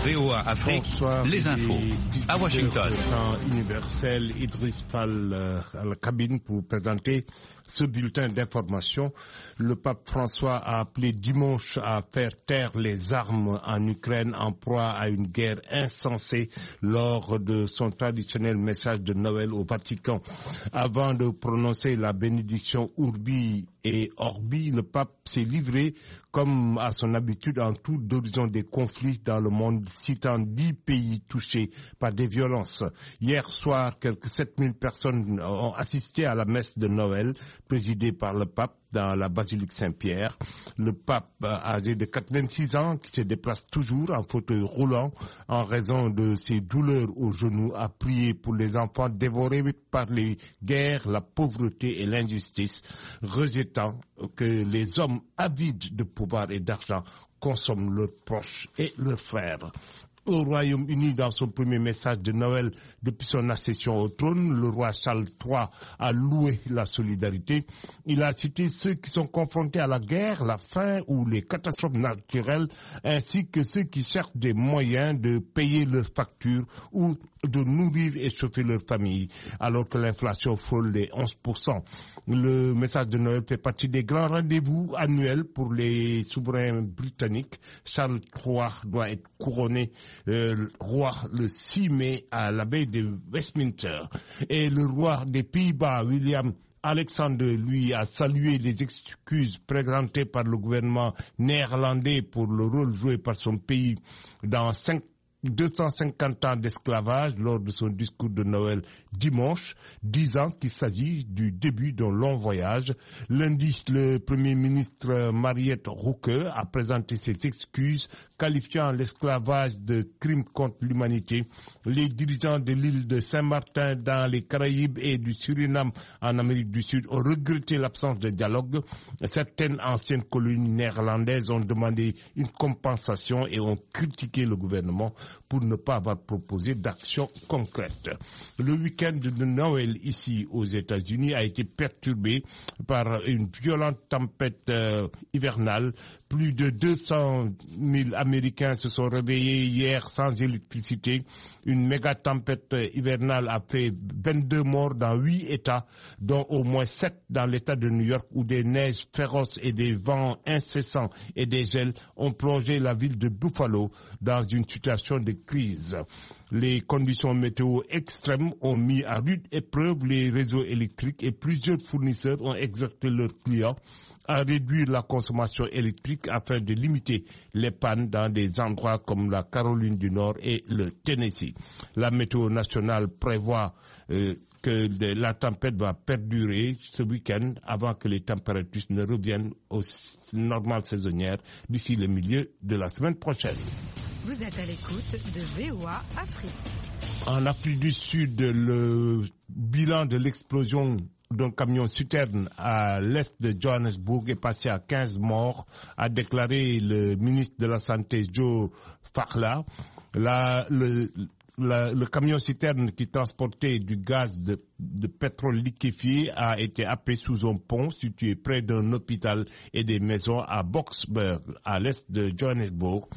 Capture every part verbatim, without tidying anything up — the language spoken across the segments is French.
V O A Afrique, Bonsoir, les infos à Washington. Le temps universel, Idriss Fall euh, à la cabine pour présenter ce bulletin d'information. Le pape François a appelé dimanche à faire taire les armes en Ukraine en proie à une guerre insensée lors de son traditionnel message de Noël au Vatican. Avant de prononcer la bénédiction Urbi et Orbi, le pape s'est livré, comme à son habitude, en tour d'horizon des conflits dans le monde, citant dix pays touchés par des violences. Hier soir, quelques sept mille personnes ont assisté à la messe de Noël, présidée par le pape dans la basilique Saint-Pierre. Le pape, âgé de quatre-vingt-six ans, qui se déplace toujours en fauteuil roulant en raison de ses douleurs aux genoux, a prié pour les enfants dévorés par les guerres, la pauvreté et l'injustice, rejetant que les hommes avides de pouvoir et d'argent consomment leurs proches et leurs frères. Au Royaume-Uni, dans son premier message de Noël depuis son accession au trône, le roi Charles trois a loué la solidarité. Il a cité ceux qui sont confrontés à la guerre, la faim ou les catastrophes naturelles, ainsi que ceux qui cherchent des moyens de payer leurs factures ou de nourrir et chauffer leur famille, alors que l'inflation frôle les onze pour cent. Le message de Noël fait partie des grands rendez-vous annuels pour les souverains britanniques. Charles trois doit être couronné Euh, roi le six mai à l'abbaye de Westminster. Et le roi des Pays-Bas, William Alexandre, lui, a salué les excuses présentées par le gouvernement néerlandais pour le rôle joué par son pays dans cinq deux cent cinquante ans d'esclavage lors de son discours de Noël dimanche, disant qu'il s'agit du début d'un long voyage. Lundi, le Premier ministre Mariette Rouque a présenté ses excuses, qualifiant l'esclavage de crime contre l'humanité. Les dirigeants de l'île de Saint-Martin dans les Caraïbes et du Suriname en Amérique du Sud ont regretté l'absence de dialogue. Certaines anciennes colonies néerlandaises ont demandé une compensation et ont critiqué le gouvernement pour ne pas avoir proposé d'action concrète. Le week-end de Noël ici aux États-Unis a été perturbé par une violente tempête euh, hivernale. Plus de deux cent mille Américains se sont réveillés hier sans électricité. Une méga tempête hivernale a fait vingt-deux morts dans huit États, dont au moins sept dans l'État de New York, où des neiges féroces et des vents incessants et des gels ont plongé la ville de Buffalo dans une situation de crise. Les conditions météo extrêmes ont mis à rude épreuve les réseaux électriques et plusieurs fournisseurs ont exhorté leurs clients à réduire la consommation électrique afin de limiter les pannes dans des endroits comme la Caroline du Nord et le Tennessee. La météo nationale prévoit euh, que la tempête va perdurer ce week-end avant que les températures ne reviennent aux normales saisonnières d'ici le milieu de la semaine prochaine. Vous êtes à l'écoute de V O A Afrique. En Afrique du Sud, le bilan de l'explosion d'un camion citerne à l'est de Johannesburg est passé à quinze morts, a déclaré le ministre de la Santé Joe Phaahla. La, le, la, le camion citerne qui transportait du gaz de, de pétrole liquéfié a été happé sous un pont situé près d'un hôpital et des maisons à Boksburg, à l'est de Johannesburg.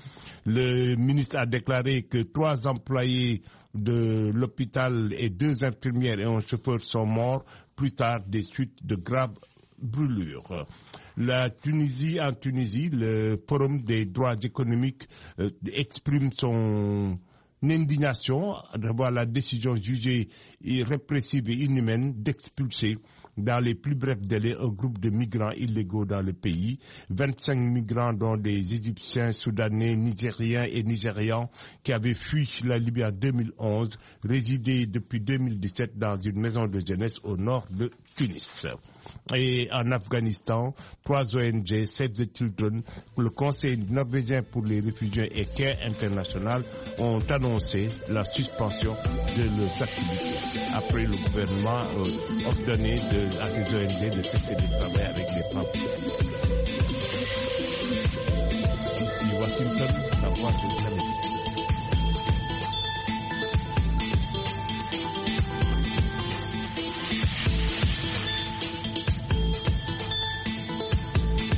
Le ministre a déclaré que trois employés de l'hôpital et deux infirmières et un chauffeur sont morts plus tard des suites de graves brûlures. La Tunisie, en Tunisie, le Forum des droits économiques euh, exprime son indignation de voir la décision jugée répressive et inhumaine d'expulser dans les plus brefs délais un groupe de migrants illégaux dans le pays. vingt-cinq migrants dont des Égyptiens, Soudanais, Nigériens et Nigérians qui avaient fui la Libye en deux mille onze, résidaient depuis deux mille dix-sept dans une maison de jeunesse au nord de Tunis. Et en Afghanistan, trois O N G, Save the Children, le Conseil norvégien pour les réfugiés et Care International ont annoncé la suspension de leurs activités après le gouvernement euh, ordonné de, à ces O N G de cesser de travailler avec les femmes. Ici Washington.